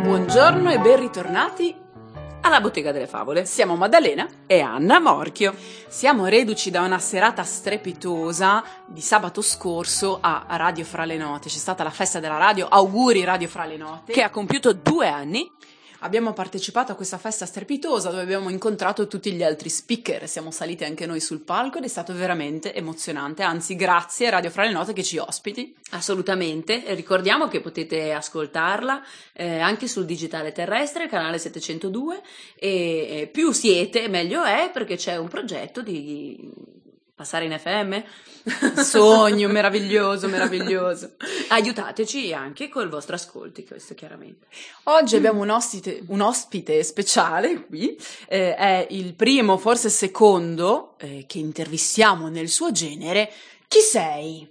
Buongiorno e ben ritornati alla Bottega delle Favole. Siamo Maddalena e Anna Morchio. Siamo reduci da una serata strepitosa di sabato scorso a Radio Fra le Note. C'è stata la festa della radio, auguri Radio Fra le Note, che ha compiuto 2 anni. Abbiamo partecipato a questa festa strepitosa dove abbiamo incontrato tutti gli altri speaker, siamo saliti anche noi sul palco ed è stato veramente emozionante, anzi grazie a Radio Fra le Note che ci ospiti. Assolutamente, ricordiamo che potete ascoltarla anche sul digitale terrestre, canale 702, e più siete meglio è, perché c'è un progetto di passare in FM. Sogno meraviglioso, meraviglioso. Aiutateci anche col vostro ascolti, questo chiaramente. Oggi abbiamo un ospite speciale qui, è il primo, forse secondo, che intervistiamo nel suo genere. Chi sei?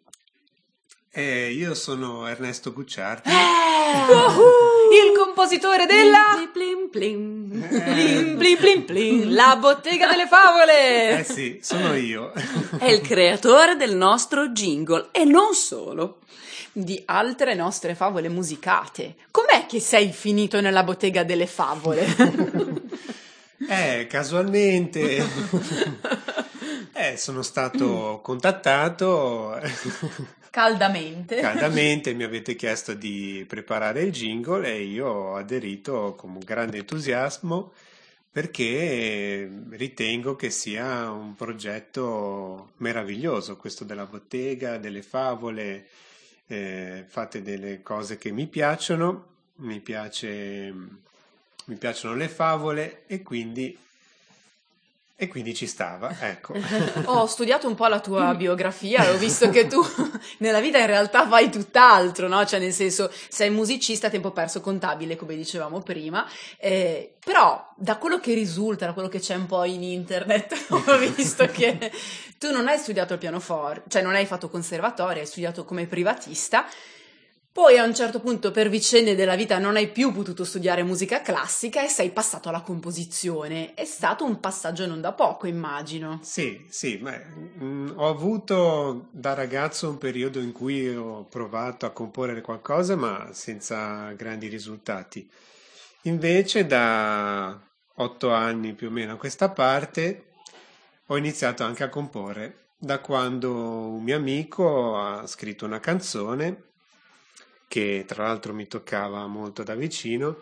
Io sono Ernesto Gucciardi. Il compositore della Plin, plin, Plin, plin, plin, plin, la Bottega delle Favole. Sì, sono io. È il creatore del nostro jingle e non solo. Di altre nostre favole musicate. Com'è che sei finito nella Bottega delle Favole? Casualmente sono stato contattato Caldamente, mi avete chiesto di preparare il jingle e io ho aderito con grande entusiasmo perché ritengo che sia un progetto meraviglioso questo della Bottega delle Favole. Fate delle cose che mi piacciono, mi piacciono le favole e quindi ci stava, ecco. Ho studiato un po' la tua biografia e ho visto che tu nella vita in realtà fai tutt'altro, no? Cioè nel senso sei musicista a tempo perso, contabile come dicevamo prima, però da quello che risulta, da quello che c'è un po' in internet ho visto che tu non hai studiato il pianoforte, cioè non hai fatto conservatorio, hai studiato come privatista. Poi a un certo punto per vicende della vita non hai più potuto studiare musica classica e sei passato alla composizione. È stato un passaggio non da poco, immagino. Sì, ma ho avuto da ragazzo un periodo in cui ho provato a comporre qualcosa ma senza grandi risultati. Invece da 8 anni più o meno a questa parte ho iniziato anche a comporre, da quando un mio amico ha scritto una canzone che tra l'altro mi toccava molto da vicino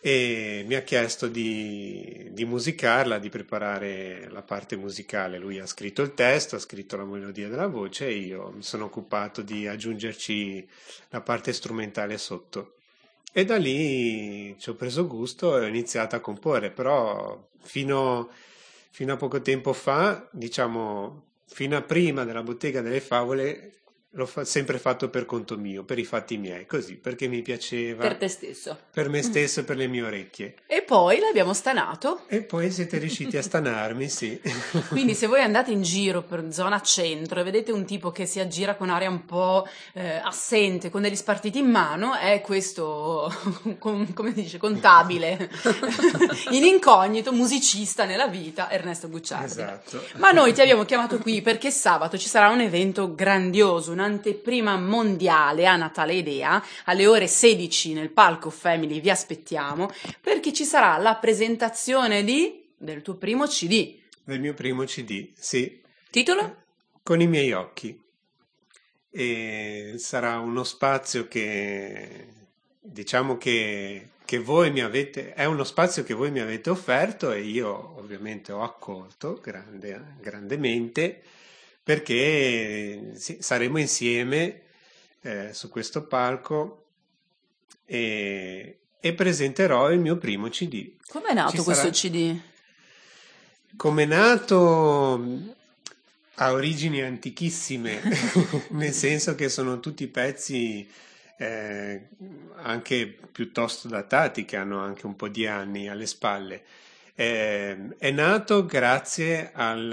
e mi ha chiesto di musicarla, di preparare la parte musicale. Lui ha scritto il testo, ha scritto la melodia della voce e io mi sono occupato di aggiungerci la parte strumentale sotto. E da lì ci ho preso gusto e ho iniziato a comporre, però fino a poco tempo fa, diciamo fino a prima della Bottega delle Favole, l'ho sempre fatto per conto mio, per i fatti miei, così, perché mi piaceva. Per te stesso. Per me stesso e per le mie orecchie. E poi l'abbiamo stanato. E poi siete riusciti a stanarmi, sì. Quindi se voi andate in giro per zona centro e vedete un tipo che si aggira con aria un po' assente, con degli spartiti in mano, è questo, come si dice, contabile, in incognito, musicista nella vita, Ernesto Gucciardi. Esatto. Ma noi ti abbiamo chiamato qui perché sabato ci sarà un evento grandioso, un'anteprima mondiale a Natale Idea, alle ore 16 nel palco Family, vi aspettiamo, perché ci sarà la presentazione del tuo primo CD. Del mio primo CD, sì. Titolo? Con i miei occhi. E sarà uno spazio che, diciamo che voi mi avete, è uno spazio che voi mi avete offerto e io ovviamente ho accolto grandemente, perché sì, saremo insieme su questo palco e presenterò il mio primo CD. Com'è nato questo CD? Com'è nato? Ha origini antichissime, nel senso che sono tutti pezzi anche piuttosto datati, che hanno anche un po' di anni alle spalle. È nato grazie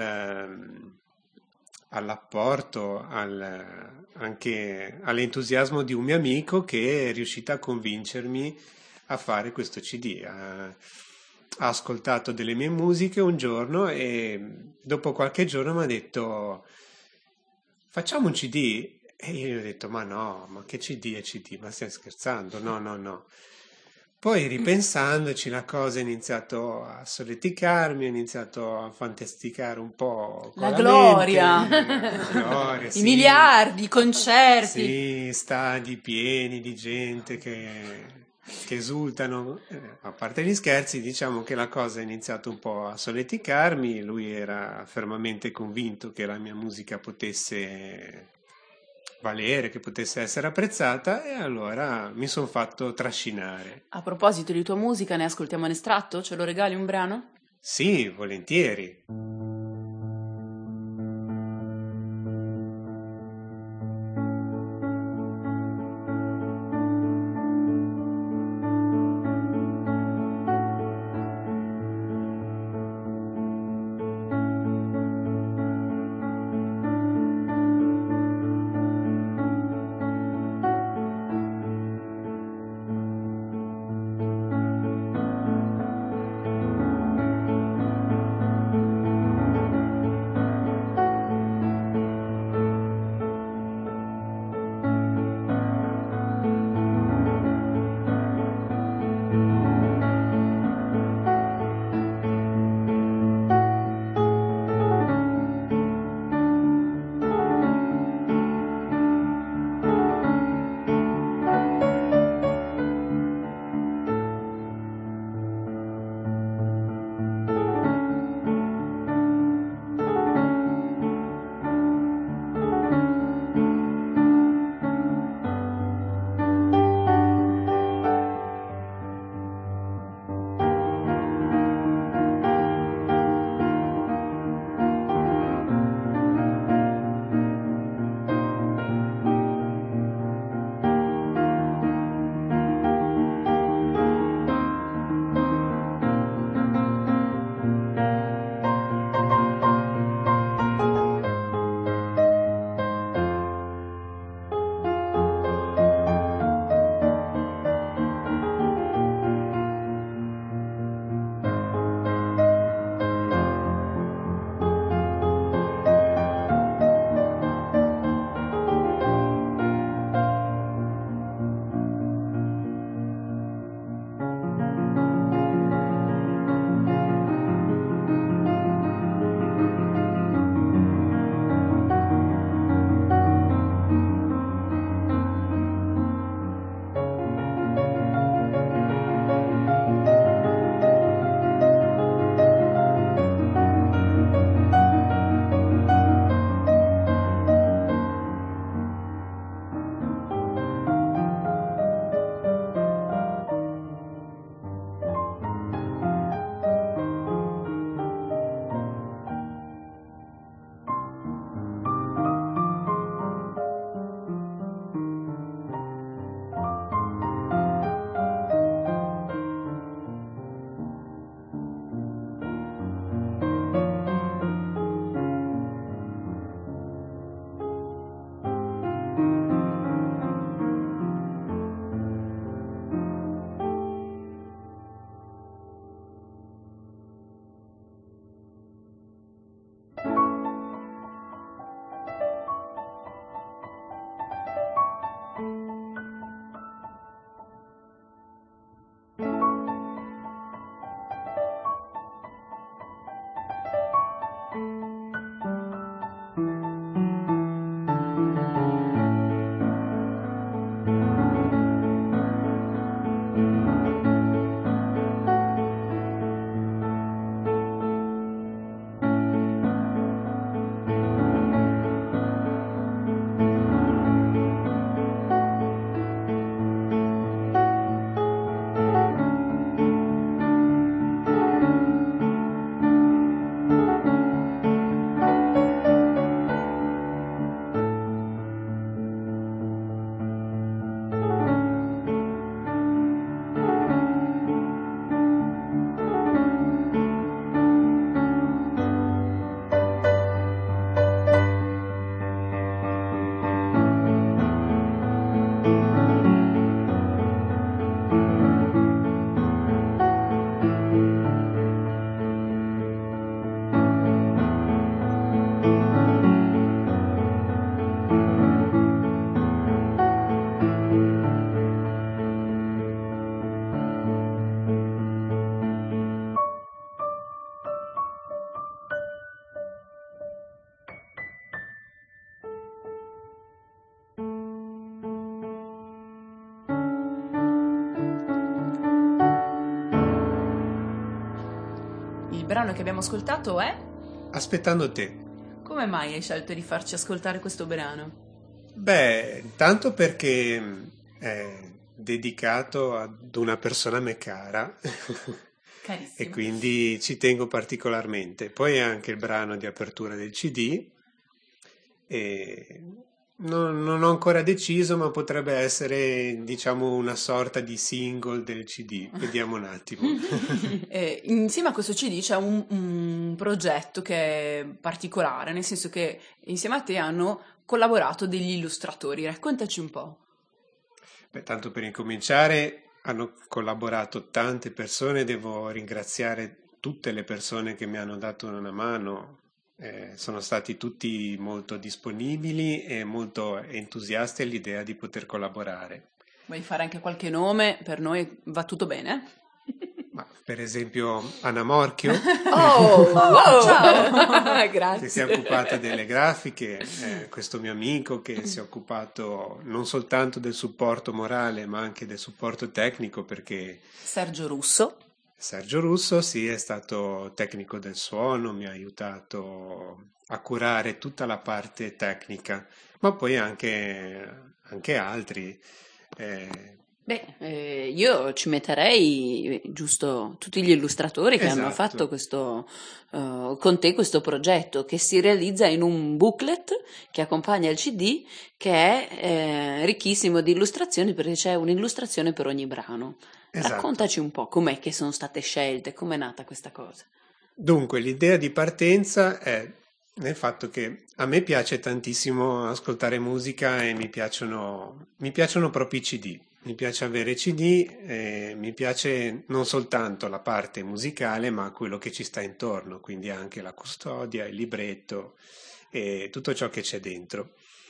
all'apporto, anche all'entusiasmo di un mio amico che è riuscito a convincermi a fare questo CD. Ha ascoltato delle mie musiche un giorno e dopo qualche giorno mi ha detto: facciamo un CD? E io gli ho detto: ma no, ma che CD è CD? Ma stai scherzando? No. Poi ripensandoci la cosa ha iniziato a solleticarmi, ho iniziato a fantasticare un po' con La la gloria. mente, la gloria, I sì. miliardi, i concerti. Sì, stadi pieni di gente che esultano. A parte gli scherzi, diciamo che la cosa ha iniziato un po' a solleticarmi. Lui era fermamente convinto che la mia musica potesse valere, che potesse essere apprezzata, e allora mi sono fatto trascinare. A proposito di tua musica, ne ascoltiamo un estratto? Ce lo regali un brano? Sì, volentieri. brano che abbiamo ascoltato è Aspettando te. Come mai hai scelto di farci ascoltare questo brano? Beh, tanto perché è dedicato ad una persona a me cara Carissimo. e quindi ci tengo particolarmente. Poi è anche il brano di apertura del CD e non ho ancora deciso, ma potrebbe essere, diciamo, una sorta di single del CD. Vediamo un attimo. Insieme a questo CD c'è un progetto che è particolare, nel senso che insieme a te hanno collaborato degli illustratori. Raccontaci un po'. Beh, tanto per incominciare, hanno collaborato tante persone, devo ringraziare tutte le persone che mi hanno dato una mano. Sono stati tutti molto disponibili e molto entusiasti all'idea di poter collaborare. Vuoi fare anche qualche nome? Per noi va tutto bene? Ma, per esempio Anna Morchio, Ciao! Grazie. che si è occupata delle grafiche, questo mio amico che si è occupato non soltanto del supporto morale ma anche del supporto tecnico, perché Sergio Russo. Sergio Russo sì, è stato tecnico del suono, mi ha aiutato a curare tutta la parte tecnica, ma poi anche altri. Io ci metterei giusto tutti gli illustratori che hanno Esatto. fatto con te questo progetto, che si realizza in un booklet che accompagna il CD, che è ricchissimo di illustrazioni, perché c'è un'illustrazione per ogni brano. Esatto. Raccontaci un po' com'è che sono state scelte, com'è nata questa cosa. Dunque, l'idea di partenza è nel fatto che a me piace tantissimo ascoltare musica e mi piacciono proprio i CD. Mi piace avere CD, mi piace non soltanto la parte musicale, ma quello che ci sta intorno, quindi anche la custodia, il libretto e tutto ciò che c'è dentro.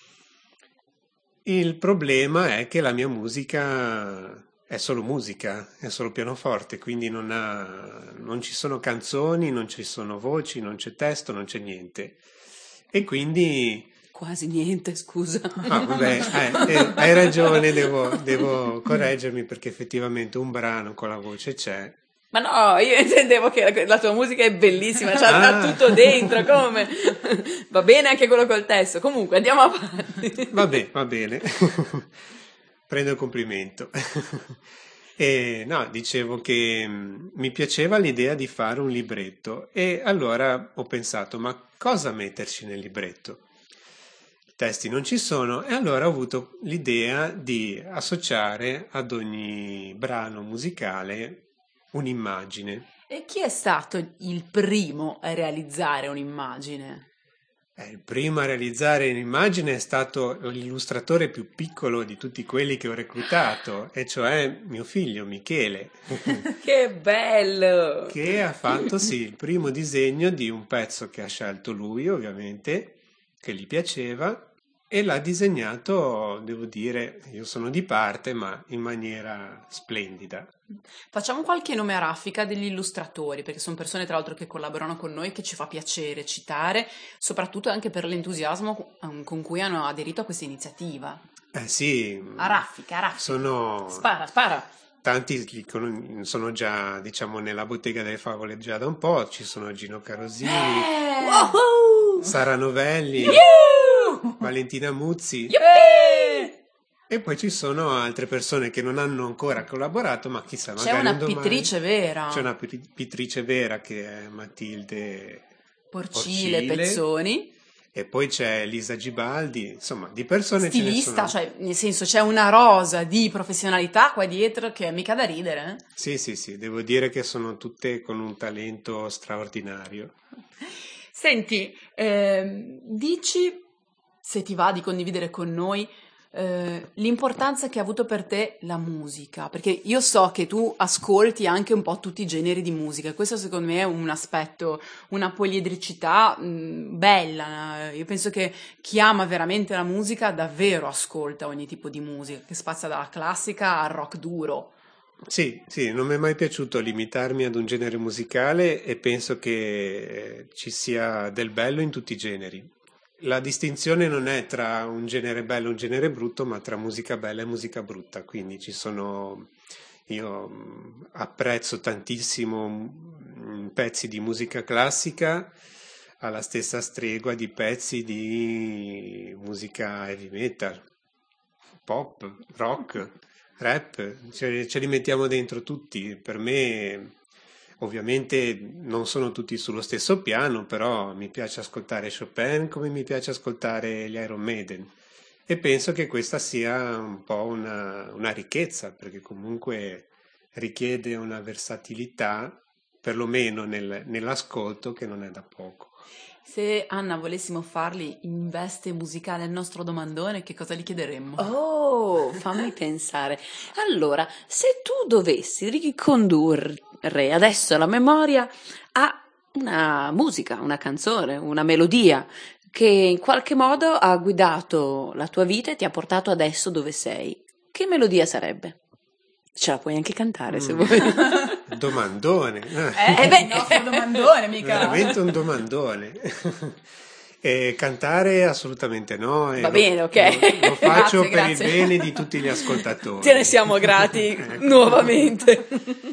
Il problema è che la mia musica è solo pianoforte, quindi non ci sono canzoni, non ci sono voci, non c'è testo, non c'è niente. E quindi... Quasi niente, scusa. Vabbè, hai ragione, devo correggermi, perché effettivamente un brano con la voce c'è. Ma no, io intendevo che la tua musica è bellissima, c'ha tutto dentro, come? Va bene anche quello col testo. Comunque, andiamo avanti. Va bene. Prendo il complimento. E no, dicevo che mi piaceva l'idea di fare un libretto e allora ho pensato, ma cosa metterci nel libretto? I testi non ci sono e allora ho avuto l'idea di associare ad ogni brano musicale un'immagine. E chi è stato il primo a realizzare un'immagine? Il primo a realizzare un'immagine è stato l'illustratore più piccolo di tutti quelli che ho reclutato, e cioè mio figlio Michele, Che bello! che ha fatto sì il primo disegno di un pezzo che ha scelto lui, ovviamente, che gli piaceva, e l'ha disegnato, devo dire, io sono di parte, ma in maniera splendida. Facciamo qualche nome a raffica degli illustratori, perché sono persone tra l'altro che collaborano con noi, che ci fa piacere citare, soprattutto anche per l'entusiasmo con cui hanno aderito a questa iniziativa. Sì, A raffica. sono... Spara. Tanti sono già, diciamo, nella bottega delle favole già da un po', ci sono Gino Carosini, Woohoo! Sara Novelli, Valentina Muzzi, e poi ci sono altre persone che non hanno ancora collaborato, ma chissà, C'è magari una un domani... pittrice vera. C'è una pittrice vera che è Matilde Porcile, Pezzoni. E poi c'è Lisa Gibaldi, insomma, di persone Stilista, ce ne sono. cioè nel senso c'è una rosa di professionalità qua dietro che è mica da ridere. Sì, devo dire che sono tutte con un talento straordinario. Senti, dici, se ti va di condividere con noi, l'importanza che ha avuto per te la musica, perché io so che tu ascolti anche un po' tutti i generi di musica, e questo secondo me è un aspetto, una poliedricità bella. Io penso che chi ama veramente la musica davvero ascolta ogni tipo di musica, che spazia dalla classica al rock duro. Sì, non mi è mai piaciuto limitarmi ad un genere musicale e penso che ci sia del bello in tutti i generi. La distinzione non è tra un genere bello e un genere brutto, ma tra musica bella e musica brutta, quindi ci sono Io apprezzo tantissimo pezzi di musica classica alla stessa stregua di pezzi di musica heavy metal, pop, rock, rap, ce li mettiamo dentro tutti. Per me, ovviamente, non sono tutti sullo stesso piano, però mi piace ascoltare Chopin come mi piace ascoltare gli Iron Maiden. E penso che questa sia un po' una ricchezza, perché comunque richiede una versatilità, perlomeno nell'ascolto, che non è da poco. Se Anna volessimo farli in veste musicale il nostro domandone, che cosa gli chiederemmo? Oh, fammi pensare. Allora, se tu dovessi ricondurre adesso la memoria a una musica, una canzone, una melodia che in qualche modo ha guidato la tua vita e ti ha portato adesso dove sei, che melodia sarebbe? Ce la puoi anche cantare se vuoi. Domandone. Il nostro domandone, mica. Veramente un domandone. Cantare assolutamente no. Va bene, ok. Lo faccio Grazie, per grazie. il bene di tutti gli ascoltatori. Te ne siamo grati Ecco. nuovamente.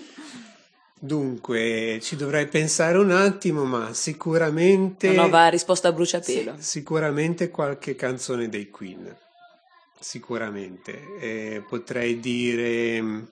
Dunque, ci dovrei pensare un attimo, ma sicuramente... Una nuova risposta a bruciapelo. Sicuramente qualche canzone dei Queen. Sicuramente. Potrei dire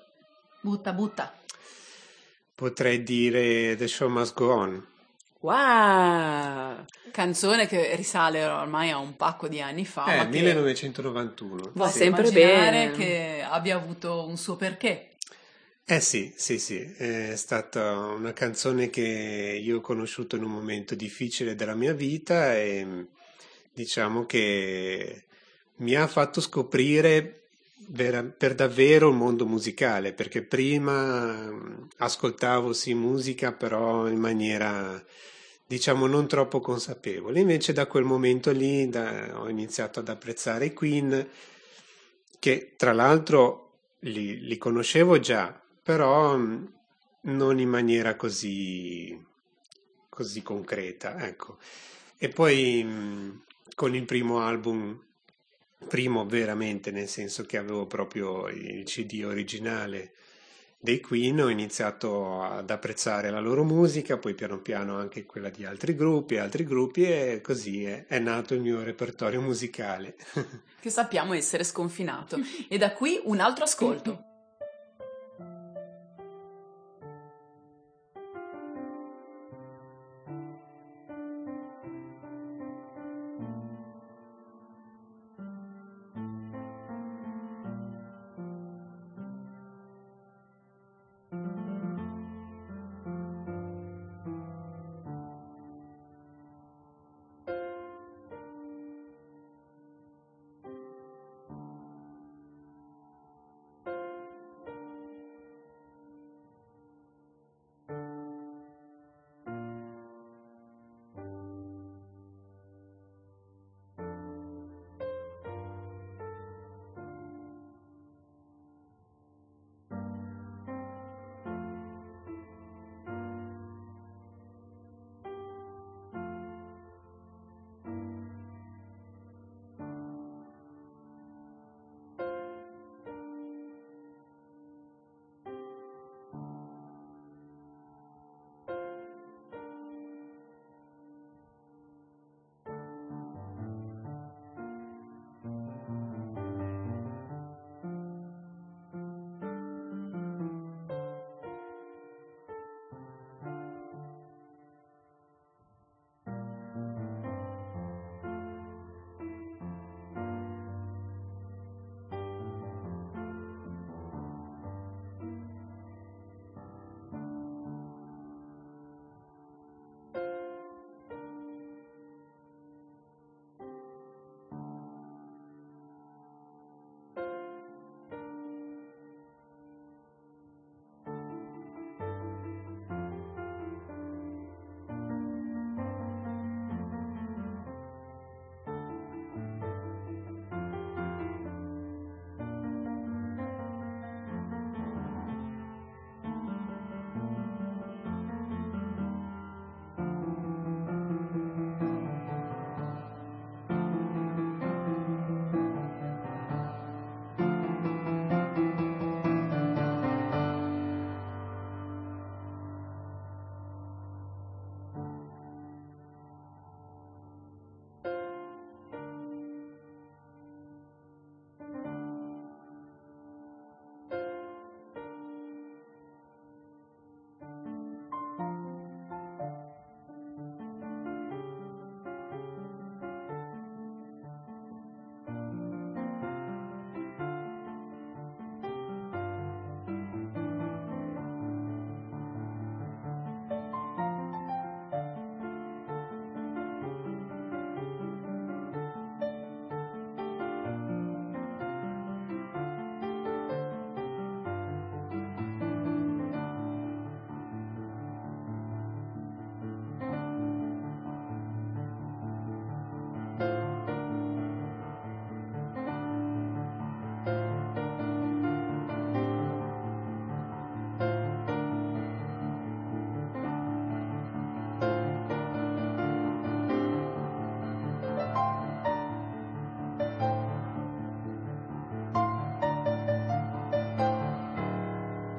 Butta. The Show Must Go On. Wow! Canzone che risale ormai a un pacco di anni fa, ma che 1991. Va posso sempre immaginare bene. che abbia avuto un suo perché. Sì, è stata una canzone che io ho conosciuto in un momento difficile della mia vita e diciamo che mi ha fatto scoprire per davvero il mondo musicale, perché prima ascoltavo sì musica, però in maniera diciamo non troppo consapevole. Invece da quel momento lì ho iniziato ad apprezzare i Queen, che tra l'altro li conoscevo già, però non in maniera così concreta, ecco. E poi con il primo album, primo veramente, nel senso che avevo proprio il CD originale dei Queen, ho iniziato ad apprezzare la loro musica, poi piano piano anche quella di altri gruppi e così è nato il mio repertorio musicale. Che sappiamo essere sconfinato. E da qui un altro ascolto.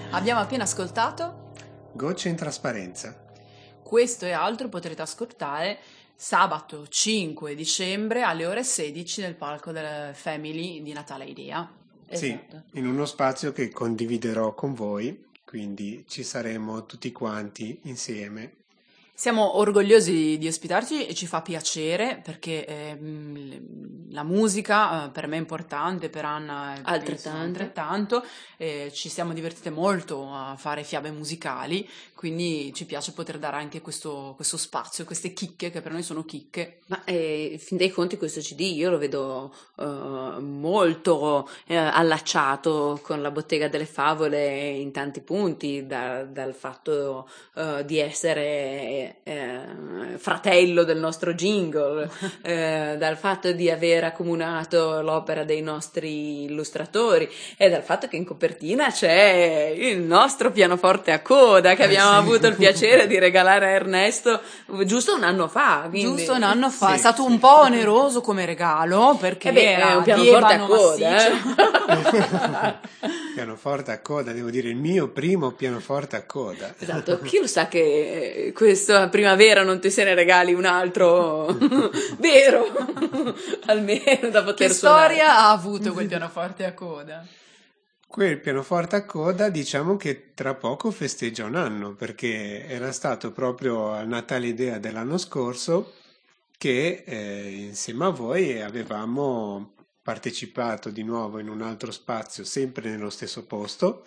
Abbiamo appena ascoltato Gocce in trasparenza. questo e altro potrete ascoltare sabato 5 dicembre alle ore 16 nel palco del Family di Natale Idea. Sì, Esatto. in uno spazio che condividerò con voi, quindi ci saremo tutti quanti insieme. Siamo orgogliosi di ospitarci e ci fa piacere perché la musica per me è importante, per Anna altrettanto. Ci siamo divertite molto a fare fiabe musicali, quindi ci piace poter dare anche questo spazio, queste chicche che per noi sono chicche. Ma fin dei conti questo CD io lo vedo molto allacciato con la Bottega delle Favole in tanti punti, dal fatto di essere fratello del nostro jingle, dal fatto di aver accomunato l'opera dei nostri illustratori e dal fatto che in copertina c'è il nostro pianoforte a coda che abbiamo avuto il piacere di regalare a Ernesto giusto un anno fa. Quindi... Giusto un anno fa, Sì, è stato sì. un po' oneroso come regalo perché è un era di pianoforte a ebano coda, massiccio. Pianoforte a coda, devo dire il mio primo pianoforte a coda. Esatto, chi lo sa che questa primavera non ti se ne regali un altro vero, almeno da poter Che suonare. storia ha avuto quel pianoforte a coda? Quel pianoforte a coda diciamo che tra poco festeggia un anno, perché era stato proprio al Natale Idea dell'anno scorso che insieme a voi avevamo partecipato di nuovo in un altro spazio, sempre nello stesso posto,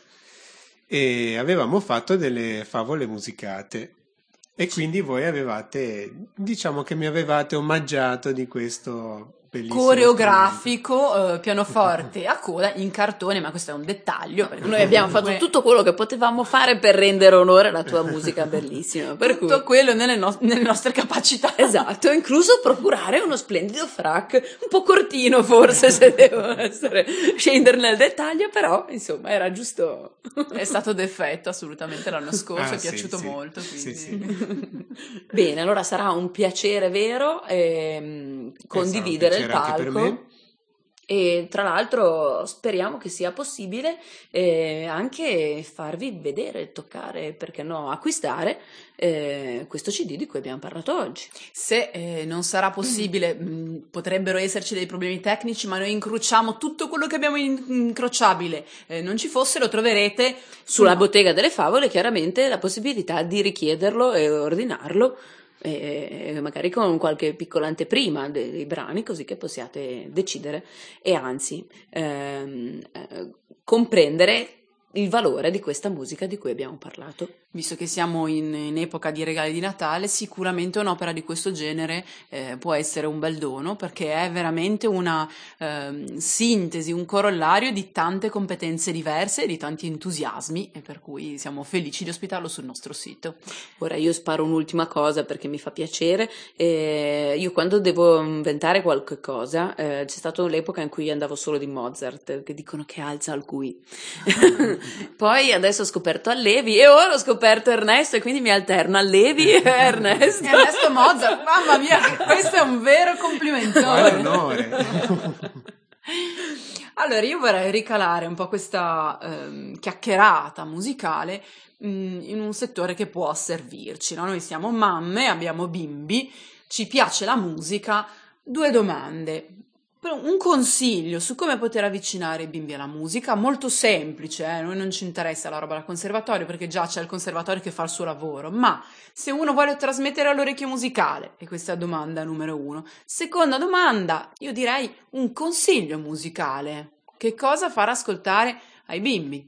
e avevamo fatto delle favole musicate. E quindi voi diciamo che mi avevate omaggiato di questo bellissimo Coreografico, pianoforte a coda in cartone, ma questo è un dettaglio perché Noi abbiamo fatto tutto quello che potevamo fare per rendere onore alla tua musica bellissima, per tutto cui... quello nelle nostre capacità. Esatto, incluso procurare uno splendido frac, un po' cortino forse se devo scendere nel dettaglio, però insomma era giusto. È stato d'effetto assolutamente l'anno scorso, è sì, piaciuto sì. molto. Quindi. Sì. Bene, allora sarà un piacere vero condividere il Sarà un piacere anche per palco. me. E tra l'altro speriamo che sia possibile anche farvi vedere, toccare, perché no, acquistare questo CD di cui abbiamo parlato oggi. Se non sarà possibile, potrebbero esserci dei problemi tecnici, ma noi incrociamo tutto quello che abbiamo incrociabile. Non ci fosse, lo troverete Sulla Bottega delle Favole, chiaramente la possibilità di richiederlo e ordinarlo. Magari con qualche piccola anteprima dei brani, così che possiate decidere e anzi comprendere il valore di questa musica di cui abbiamo parlato. Visto che siamo in epoca di regali di Natale, sicuramente un'opera di questo genere può essere un bel dono, perché è veramente una sintesi, un corollario di tante competenze diverse e di tanti entusiasmi, e per cui siamo felici di ospitarlo sul nostro sito. Ora io sparo un'ultima cosa perché mi fa piacere. Io quando devo inventare qualche cosa, c'è stata l'epoca in cui andavo solo di Mozart, che dicono che alza al cui. Poi adesso ho scoperto Allevi e ora ho scoperto Ernesto e quindi mi alterno Allevi e Ernesto. Ernesto Mozart, mamma mia, questo è un vero complimentone. Onore. Allora, io vorrei ricalare un po' questa chiacchierata musicale in un settore che può servirci, no? Noi siamo mamme, abbiamo bimbi, ci piace la musica. Due domande. Un consiglio su come poter avvicinare i bimbi alla musica, molto semplice, a noi non ci interessa la roba da conservatorio perché già c'è il conservatorio che fa il suo lavoro, ma se uno vuole trasmettere all'orecchio musicale, e questa è la domanda numero 1. Seconda domanda, io direi un consiglio musicale, che cosa far ascoltare ai bimbi?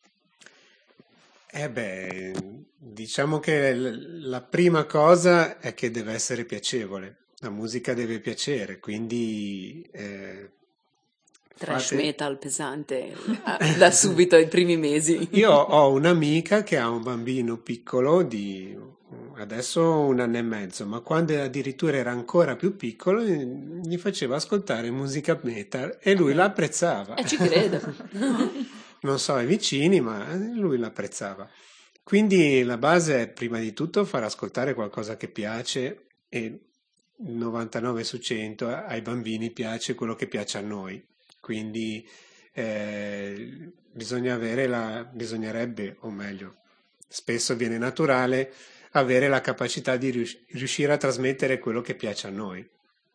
Diciamo che la prima cosa è che deve essere piacevole. La musica deve piacere, quindi Trash metal pesante da subito ai primi mesi. Io ho un'amica che ha un bambino piccolo di adesso 1 anno e mezzo, ma quando addirittura era ancora più piccolo gli faceva ascoltare musica metal e lui la apprezzava. Ci credo. Non so i vicini, ma lui l'apprezzava. Quindi la base è prima di tutto far ascoltare qualcosa che piace, e 99 su 100 ai bambini piace quello che piace a noi. Quindi bisognerebbe, o meglio, spesso viene naturale, avere la capacità di riuscire a trasmettere quello che piace a noi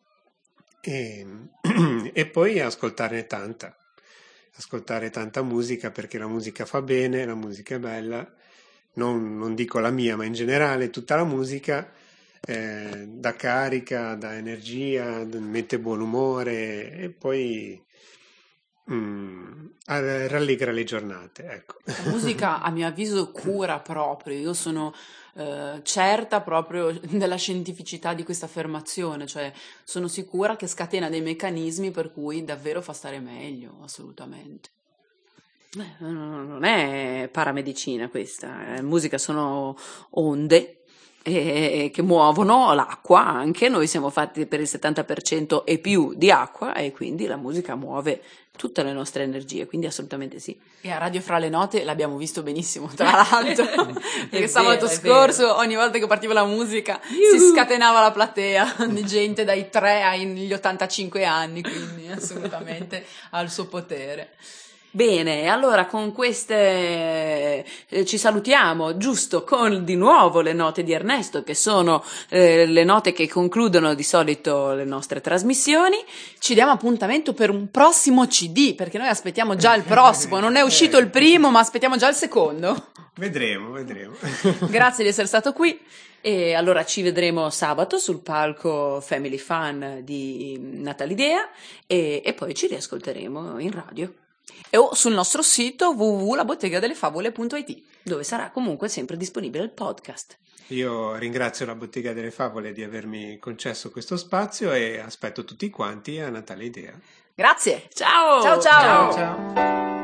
e poi ascoltare tanta musica, perché la musica fa bene, la musica è bella, non dico la mia, ma in generale tutta la musica dà carica, dà energia, mette buon umore e poi rallegra le giornate, ecco. La musica, a mio avviso, cura proprio. Io sono certa proprio della scientificità di questa affermazione, cioè sono sicura che scatena dei meccanismi per cui davvero fa stare meglio, assolutamente. Non è paramedicina questa, musica sono onde che muovono l'acqua anche, noi siamo fatti per il 70% e più di acqua e quindi la musica muove tutte le nostre energie, quindi assolutamente sì. E a Radio Fra le Note l'abbiamo visto benissimo, tra l'altro, perché sabato scorso ogni volta che partiva la musica si scatenava la platea di gente dai 3 agli 85 anni, quindi assolutamente ha il suo potere. Bene, allora con queste ci salutiamo, giusto, con di nuovo le note di Ernesto, che sono le note che concludono di solito le nostre trasmissioni. Ci diamo appuntamento per un prossimo CD, perché noi aspettiamo già il prossimo, non è uscito il primo, ma aspettiamo già il secondo. Vedremo. Grazie di essere stato qui. E allora ci vedremo sabato sul palco Family Fun di Natalidea e poi ci riascolteremo in radio. O sul nostro sito www.labottegadelefavole.it, dove sarà comunque sempre disponibile il podcast. Io ringrazio la Bottega delle Favole di avermi concesso questo spazio e aspetto tutti quanti a Natale Idea. Grazie. Ciao. Ciao.